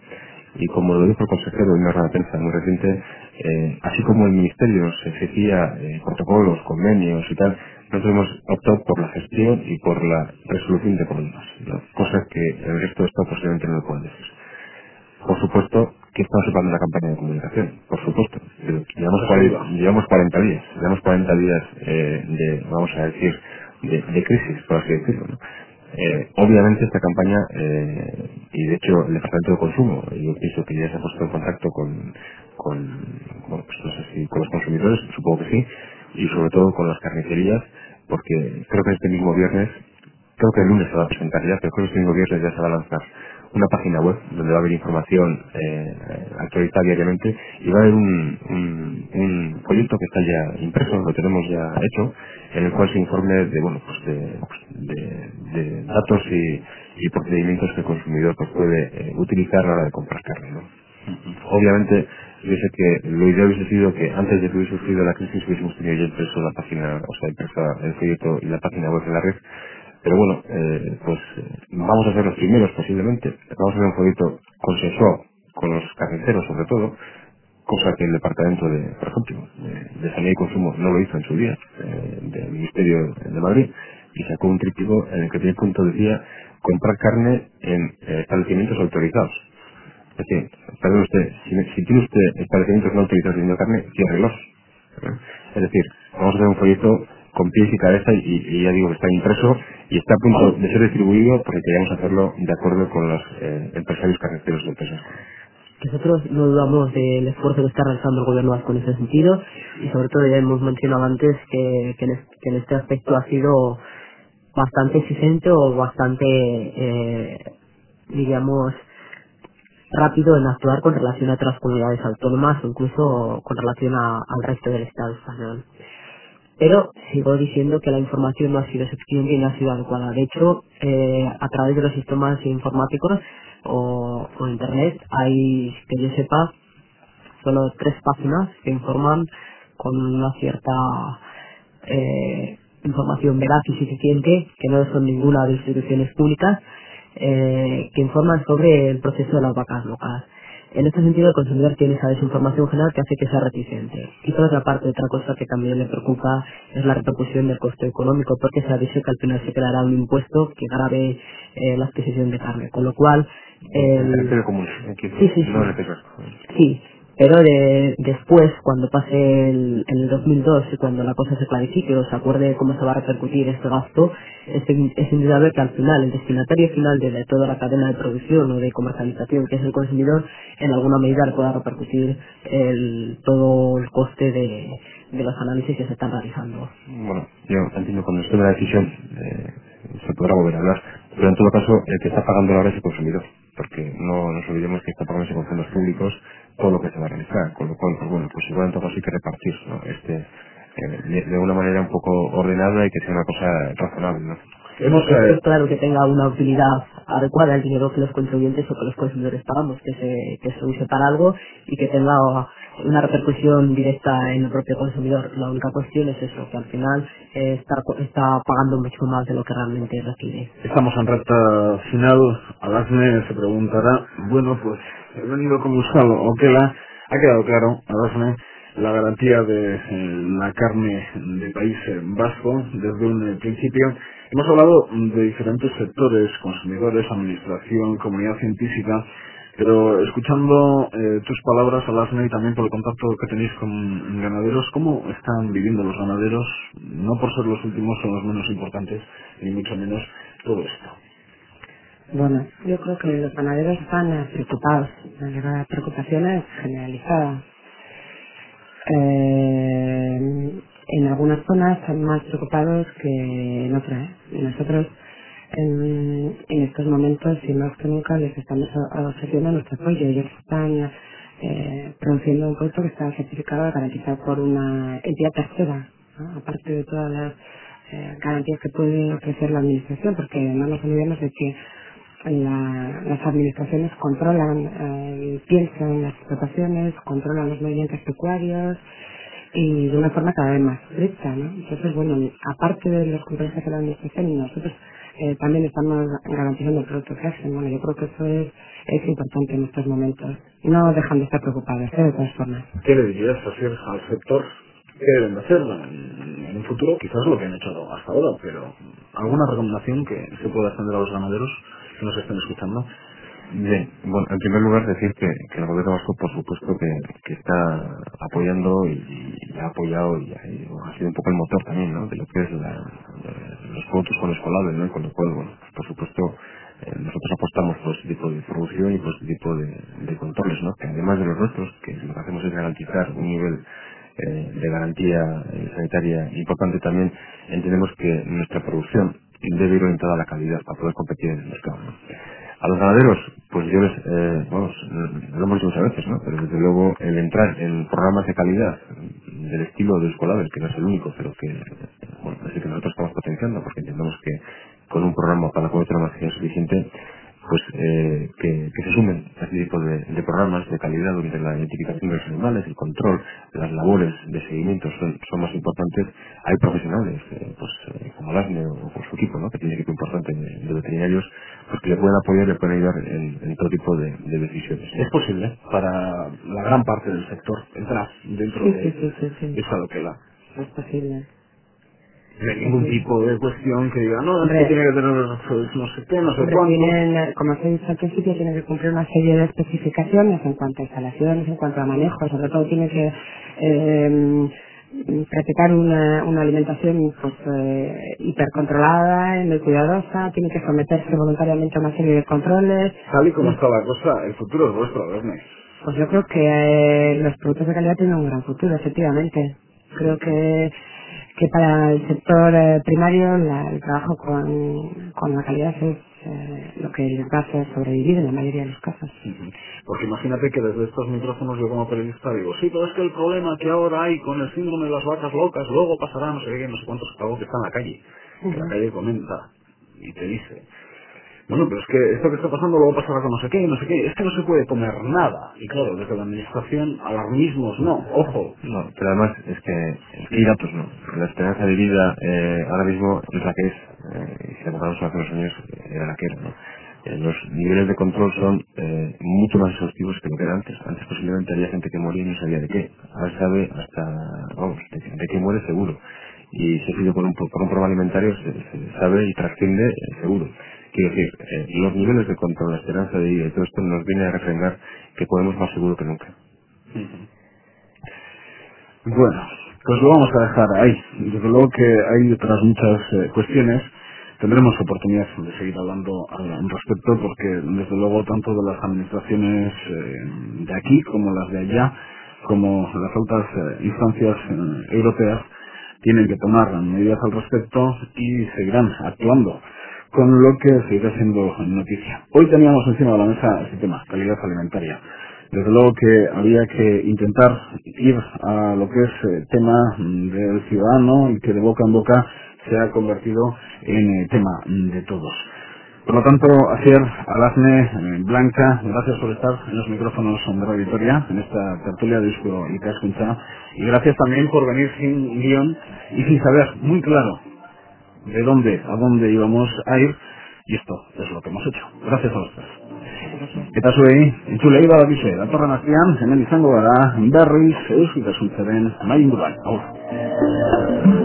Y como lo dijo el consejero en una rueda de prensa muy reciente, así como el Ministerio se exigía protocolos, convenios y tal, nosotros hemos optado por la gestión y por la resolución de problemas, ¿no? Cosas que el resto de Estado posiblemente no lo pueden decir. Por supuesto que estamos preparando una campaña de comunicación, por supuesto. Llevamos 40 días vamos a decir, de crisis, por así decirlo, ¿no? Obviamente esta campaña, y de hecho el Departamento de Consumo, yo pienso que ya se ha puesto en contacto bueno, pues no sé si con los consumidores, supongo que sí, y sobre todo con las carnicerías, porque creo que este mismo viernes, creo que el lunes se va a presentar ya, pero creo que este mismo viernes ya se va a lanzar una página web donde va a haber información actualizada diariamente, y va a haber un folleto que está ya impreso, lo tenemos ya hecho, en el cual se informe de bueno pues de datos y procedimientos que el consumidor pues puede utilizar a la hora de comprar carne, ¿no? Obviamente, yo sé que lo ideal hubiese sido que antes de que hubiese surgido la crisis hubiésemos tenido ya impreso la página, o sea, impresa el folleto y la página web en la red, pero bueno, vamos a ser los primeros posiblemente. Vamos a hacer un folleto consensuado con los carniceros sobre todo, cosa que el departamento por ejemplo, de Sanidad y Consumo no lo hizo en su día, del Ministerio de Madrid, y sacó un tríptico en el que primer punto decía comprar carne en establecimientos autorizados. Es decir, perdón usted, si tiene usted establecimientos no autorizados vendiendo carne, ciérrelos. ¿Eh? Es decir, vamos a hacer un folleto con pies y cabeza y ya digo que está impreso y está a punto de ser distribuido porque queríamos hacerlo de acuerdo con los empresarios carniceros del peso. Nosotros no dudamos del esfuerzo que está realizando el gobierno vasco en ese sentido, y sobre todo ya hemos mencionado antes que en este aspecto ha sido bastante exigente o bastante, digamos, rápido en actuar con relación a otras comunidades autónomas o incluso con relación al resto del Estado español. Pero sigo diciendo que la información no ha sido suficiente y no ha sido adecuada. De hecho, a través de los sistemas informáticos o Internet hay, que yo sepa, solo 3 páginas que informan con una cierta información veraz y suficiente, que no son ninguna de instituciones públicas, que informan sobre el proceso de las vacas locas. En este sentido, el consumidor tiene esa desinformación general que hace que sea reticente. Y por otra parte, otra cosa que también le preocupa es la repercusión del costo económico, porque se ha dicho que al final se creará un impuesto que grave la adquisición de carne. Con lo cual, El común, sí. no el peso. Sí, pero después, cuando pase en el 2002 y cuando la cosa se clarifique o se acuerde cómo se va a repercutir este gasto, es indudable que al final el destinatario final de toda la cadena de producción o de comercialización, que es el consumidor, en alguna medida le pueda repercutir todo el coste de los análisis que se están realizando. Bueno, yo entiendo cuando esté la decisión se podrá volver a hablar, pero en todo caso el que está pagando ahora es el consumidor, porque no nos olvidemos que está pagando con fondos públicos todo lo que se va a realizar, con lo cual, pues bueno, pues igual en todo caso hay que repartir, ¿no? De una manera un poco ordenada y que sea una cosa razonable, ¿no? Es claro que tenga una utilidad adecuada el dinero que los contribuyentes o que los consumidores pagamos, que se use para algo y que tenga una repercusión directa en el propio consumidor. La única cuestión es eso, que al final está pagando mucho más de lo que realmente recibe. Estamos en recta final. Alasne se preguntará, bueno, pues he venido con Euskal o Okela. Ha quedado claro, Alasne, la garantía de la carne de país vasco desde un principio. Hemos hablado de diferentes sectores, consumidores, administración, comunidad científica, pero escuchando tus palabras, Alasne, y también por el contacto que tenéis con ganaderos, ¿cómo están viviendo los ganaderos, no por ser los últimos o los menos importantes, ni mucho menos todo esto? Bueno, yo creo que los ganaderos están preocupados. La preocupación es generalizada. En algunas zonas están más preocupados que en otras. Y nosotros en estos momentos, y más que nunca, les estamos ofreciendo nuestro apoyo. Ellos están produciendo un producto que está certificado, garantizado por una entidad tercera, ¿no? Aparte de todas las garantías que puede ofrecer la administración, porque no nos olvidemos de que las administraciones controlan el pienso en las explotaciones, controlan los movimientos pecuarios y de una forma cada vez más estricta, ¿no? Entonces, bueno, aparte de los controles que hace la administración y nosotros también estamos garantizando el producto que hacen. Bueno, yo creo que eso es importante en estos momentos. No dejan de estar preocupados, de todas formas. ¿Qué le dirías hacer al sector? ¿Qué deben de hacer en un futuro? Quizás lo que han hecho hasta ahora, pero ¿alguna recomendación que se pueda extender a los ganaderos que nos estén escuchando? Bien, bueno, en primer lugar decir que el gobierno vasco por supuesto que está apoyando y ha apoyado y ha sido un poco el motor también, ¿no?, de lo que es los productos con escolables, ¿no?, con lo cual, bueno, pues, por supuesto nosotros apostamos por este tipo de producción y por este tipo de controles, ¿no?, que además de los nuestros, que lo que hacemos es garantizar un nivel de garantía sanitaria importante, también entendemos que nuestra producción debe ir orientada a la calidad para poder competir en el mercado, ¿no? A los ganaderos, pues yo les, lo hemos dicho muchas veces, ¿no?, pero desde luego el entrar en programas de calidad del estilo de escolares, que no es el único, pero que, bueno, es el que nosotros estamos potenciando, porque entendemos que con un programa para la cobertura nacional suficiente, pues que se sumen a este tipo de programas de calidad donde la identificación de los animales, el control, las labores de seguimiento son más importantes. Hay profesionales, como Lasne o por su equipo, ¿no?, que tiene un equipo importante de veterinarios, pues que le pueden apoyar y le pueden ayudar en todo tipo de decisiones. ¿Es posible para la gran parte del sector entrar dentro de esa loquela? Es posible. De ningún tipo de cuestión que diga, no, es que Hombre, tiene que tener pues, no sé qué, no sé hombre, cuánto. tienen, como os he dicho al principio, tienen que cumplir una serie de especificaciones en cuanto a instalaciones, en cuanto a manejo, sobre todo tienen que practicar una alimentación pues hipercontrolada y muy cuidadosa, tienen que someterse voluntariamente a una serie de controles. Tal y como está la cosa, el futuro es vuestro, Verne. Pues yo creo que los productos de calidad tienen un gran futuro, efectivamente. Creo que para el sector primario el trabajo con la calidad es lo que les va a hacer sobrevivir en la mayoría de los casos. Ujú. Porque imagínate que desde estos micrófonos yo como periodista digo, sí, pero es que el problema que ahora hay con el síndrome de las vacas locas, luego pasará no sé qué, no sé cuántos cabos que está en la calle. Que la calle comenta y te dice, bueno, pero es que esto que está pasando luego pasará con no sé qué, no sé qué, es que no se puede comer nada. Y claro, desde la administración, alarmismos, no, ojo. No, pero además es que hay datos, ¿no? La esperanza de vida ahora mismo es la que es, y si la comparamos hace unos años, era la que era, ¿no? Los niveles de control son mucho más exhaustivos que lo que era antes. Antes posiblemente había gente que moría y no sabía de qué. Ahora se sabe hasta, vamos, de qué muere seguro. Y si ha sido por un problema alimentario, se sabe y trasciende seguro. Quiero decir, los niveles de control, la esperanza de vida y todo esto nos viene a refrendar que podemos más seguro que nunca. Bueno, pues lo vamos a dejar ahí. Desde luego que hay otras muchas cuestiones. Tendremos oportunidad de seguir hablando al respecto porque desde luego tanto de las administraciones de aquí como las de allá, como las altas instancias europeas, tienen que tomar medidas al respecto y seguirán actuando, con lo que seguirá siendo noticia. Hoy teníamos encima de la mesa este tema, calidad alimentaria. Desde luego que había que intentar ir a lo que es tema del ciudadano y que de boca en boca se ha convertido en tema de todos. Por lo tanto, Asier, Alasne, Blanca, gracias por estar en los micrófonos de Radio Vitoria, en esta tertulia de Eusko y Cascuncha, y gracias también por venir sin guión y sin saber muy claro de dónde a dónde íbamos a ir, y esto es lo que hemos hecho. Gracias a los tres. Eta zuei, entzulei badakize, datorren astean, hemen izango gara, berriz, Eusko Caskuntzaren mai inguruan. Aur.